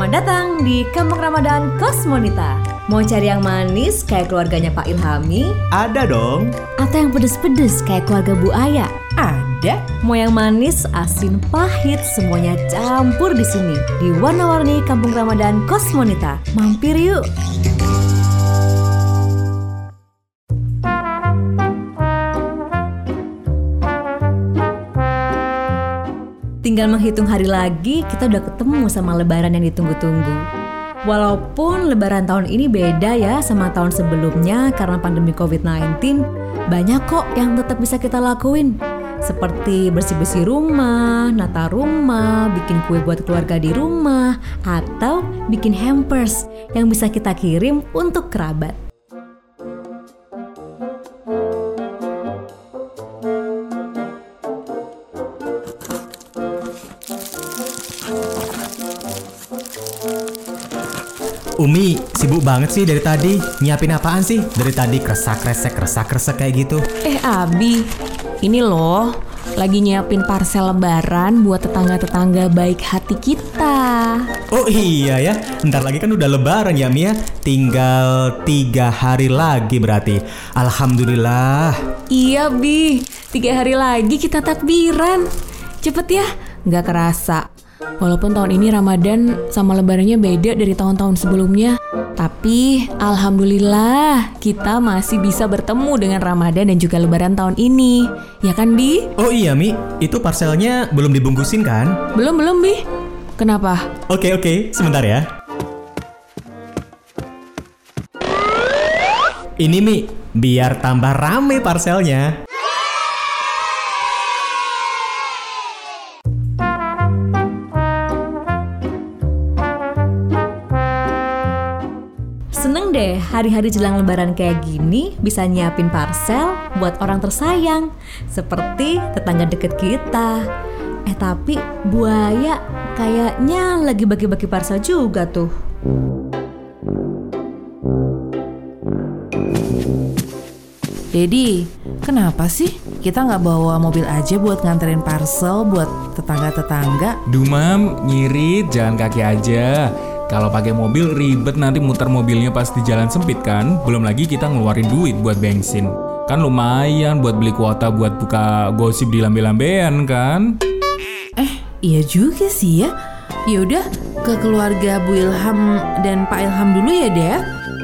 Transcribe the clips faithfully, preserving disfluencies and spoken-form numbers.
Selamat datang di Kampung Ramadan Kosmonita. Mau cari yang manis kayak keluarganya Pak Ilhami? Ada dong. Atau yang pedes-pedes kayak keluarga Bu Aya? Ada. Mau yang manis, asin, pahit, semuanya campur di sini di warna-warni Kampung Ramadan Kosmonita. Mampir yuk. Tinggal menghitung hari lagi, kita udah ketemu sama lebaran yang ditunggu-tunggu. Walaupun lebaran tahun ini beda ya sama tahun sebelumnya karena pandemi covid sembilan belas, banyak kok yang tetap bisa kita lakuin. Seperti bersih-bersih rumah, nata rumah, bikin kue buat keluarga di rumah, atau bikin hampers yang bisa kita kirim untuk kerabat. Umi, sibuk banget sih dari tadi. Nyiapin apaan sih? Dari tadi kresak-kresek, kresak-kresek kayak gitu. Eh Abi, ini loh lagi nyiapin parsel lebaran buat tetangga-tetangga baik hati kita. Oh iya ya, ntar lagi kan udah lebaran ya Mia. Tinggal tiga hari lagi berarti. Alhamdulillah. Iya Bi, tiga hari lagi kita takbiran. Cepet ya, gak kerasa. Walaupun tahun ini Ramadan sama lebarannya beda dari tahun-tahun sebelumnya, tapi alhamdulillah kita masih bisa bertemu dengan Ramadan dan juga lebaran tahun ini. Ya kan Bi? Oh iya Mi, itu parselnya belum dibungkusin kan? Belum, belum Bi. Kenapa? Oke oke, sebentar ya. Ini Mi, biar tambah rame parselnya. Seneng deh hari-hari jelang lebaran kayak gini bisa nyiapin parsel buat orang tersayang seperti tetangga deket kita. Eh tapi Bu Aya kayaknya lagi bagi-bagi parsel juga tuh. Dedi, kenapa sih kita nggak bawa mobil aja buat nganterin parcel buat tetangga-tetangga? Duh Mam, ngirit jalan kaki aja. Kalau pakai mobil ribet nanti muter mobilnya pas di jalan sempit kan. Belum lagi kita ngeluarin duit buat bensin. Kan lumayan buat beli kuota buat buka gosip di lambe-lambean kan. Eh, iya juga sih ya. Yaudah, ke keluarga Bu Ilham dan Pak Ilham dulu ya, Dek.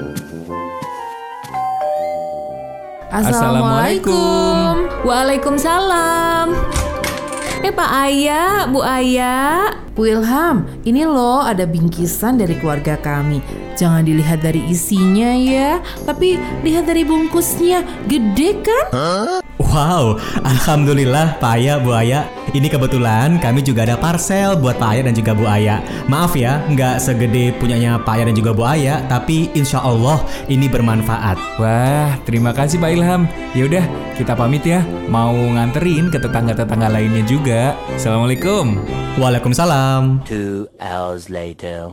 Assalamualaikum. Waalaikumsalam. Eh Pak Aya, Bu Aya. Bu Ilham, ini loh ada bingkisan dari keluarga kami. Jangan dilihat dari isinya ya, tapi lihat dari bungkusnya. Gede kan? Wow, alhamdulillah Pak Aya, Bu Aya. Ini kebetulan kami juga ada parcel buat Pak Aya dan juga Bu Aya. Maaf ya, nggak segede punyanya Pak Aya dan juga Bu Aya, tapi insya Allah ini bermanfaat. Wah, terima kasih Pak Ilham. Yaudah, kita pamit ya. Mau nganterin ke tetangga-tetangga lainnya juga. Assalamualaikum. Waalaikumsalam. Two hours later.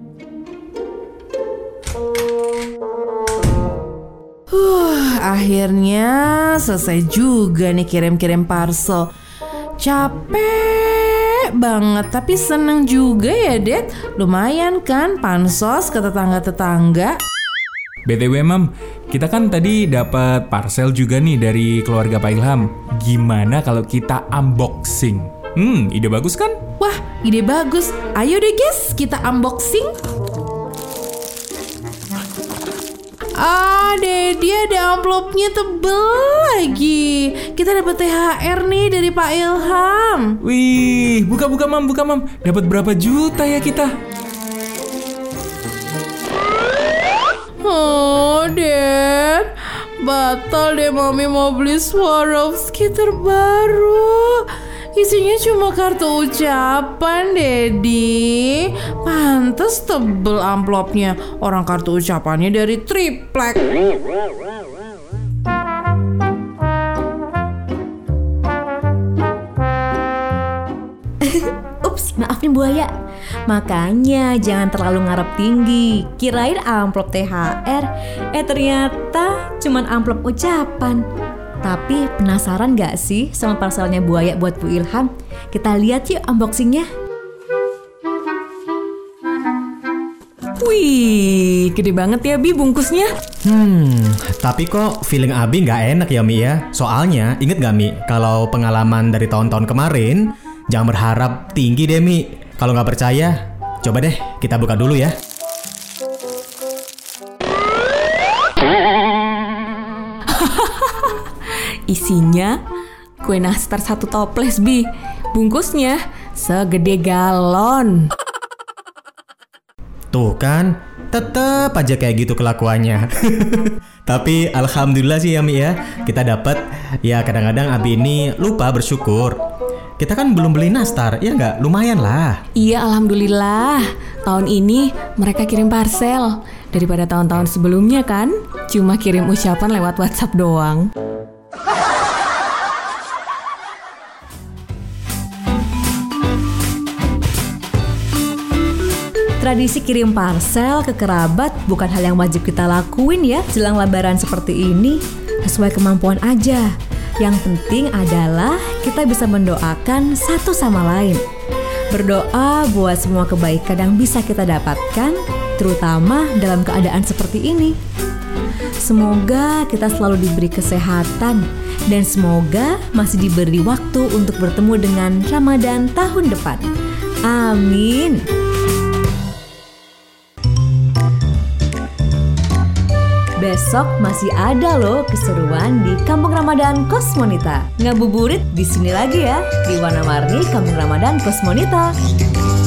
Huh, akhirnya selesai juga nih kirim-kirim parcel. Capek banget, tapi seneng juga ya, Dad. Lumayan kan pansos ke tetangga-tetangga. B T W Mam, kita kan tadi dapat parcel juga nih dari keluarga Pak Ilham. Gimana kalau kita unboxing? Hmm, ide bagus kan? Wah, ide bagus. Ayo deh guys, kita unboxing. Ah, Dedi ada amplopnya tebel lagi. Kita dapat T H R nih dari Pak Ilham. Wih, buka-buka Mam, buka Mam. Dapat berapa juta ya kita? Oh, Dad. Batal deh Mami mau beli Swarovski terbaru. Isinya cuma kartu ucapan, Dedi. Pantes tebel amplopnya. Orang kartu ucapannya dari triplek. Ups, maaf nih Bu Aya. Makanya jangan terlalu ngarep tinggi. Kirain amplop T H R, eh ternyata cuman amplop ucapan. Tapi penasaran gak sih sama parcelnya Bu Aya buat Bu Ilham? Kita lihat yuk unboxingnya. Wih, gede banget ya Bi bungkusnya. Hmm, tapi kok feeling Abi nggak enak ya Mi ya? Soalnya inget gak Mi, kalau pengalaman dari tahun-tahun kemarin, jangan berharap tinggi deh Mi. Kalau nggak percaya, coba deh kita buka dulu ya. Isinya kue nastar satu toples Bi. Bungkusnya segede galon. Tuh kan, tetep aja kayak gitu kelakuannya. Tapi alhamdulillah sih ya Mi ya, kita dapat. Ya kadang-kadang Abi ini lupa bersyukur. Kita kan belum beli nastar, ya nggak? Lumayan lah. Iya, alhamdulillah. Tahun ini mereka kirim parcel. Daripada tahun-tahun sebelumnya kan, cuma kirim ucapan lewat WhatsApp doang. Tradisi kirim parcel ke kerabat bukan hal yang wajib kita lakuin ya jelang lebaran seperti ini. Sesuai kemampuan aja. Yang penting adalah kita bisa mendoakan satu sama lain. Berdoa buat semua kebaikan yang bisa kita dapatkan, terutama dalam keadaan seperti ini. Semoga kita selalu diberi kesehatan dan semoga masih diberi waktu untuk bertemu dengan Ramadan tahun depan. Amin. Besok masih ada loh keseruan di Kampung Ramadan Kosmonita. Ngabuburit di sini lagi ya, di Warna-Warni Kampung Ramadan Kosmonita.